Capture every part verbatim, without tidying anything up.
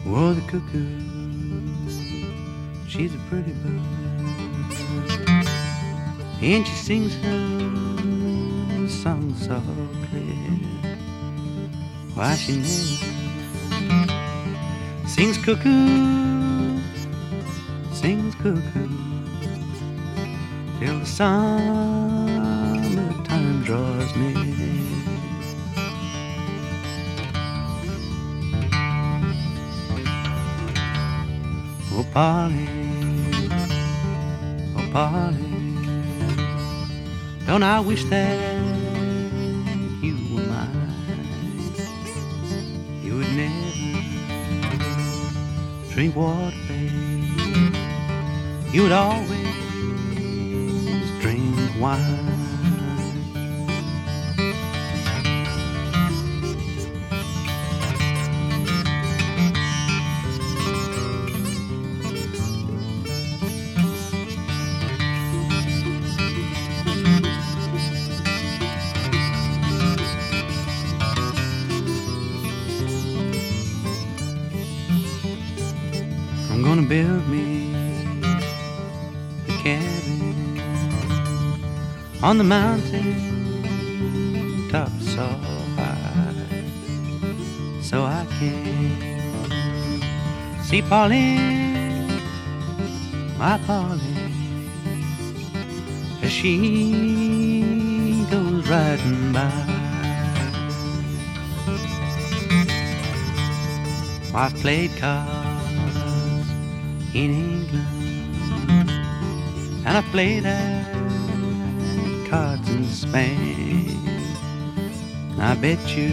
Oh, the cuckoo, she's a pretty bird, and she sings her song so clear. Why she never sings cuckoo, sings cuckoo, till the summertime draws near. Oh, Polly, oh, Polly, don't I wish that you were mine? You would never drink water, babe. You would always drink wine. I'm gonna build me a cabin on the mountain top so high, so I can see Pauline, my Pauline, as she goes riding by. I've played cards in England, and I played at cards in Spain. And I bet you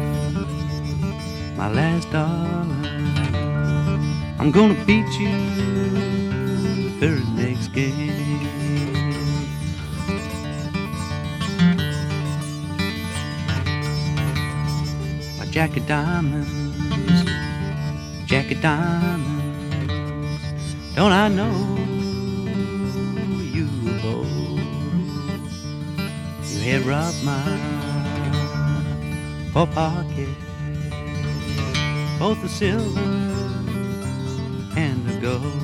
my last dollar I'm gonna beat you the very next game. My jack of diamonds, jack of diamonds, don't I know you both? You had robbed my poor pocket, both the silver and the gold.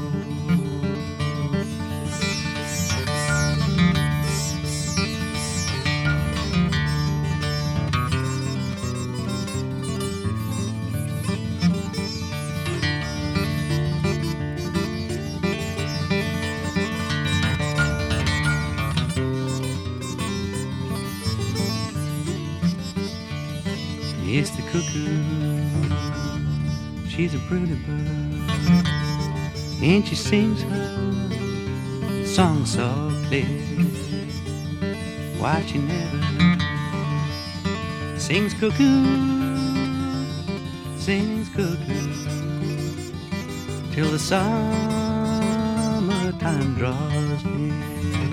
It's the cuckoo, she's a pretty bird, and she sings her song so clear. Why she never sings cuckoo, sings cuckoo, till the summertime draws near.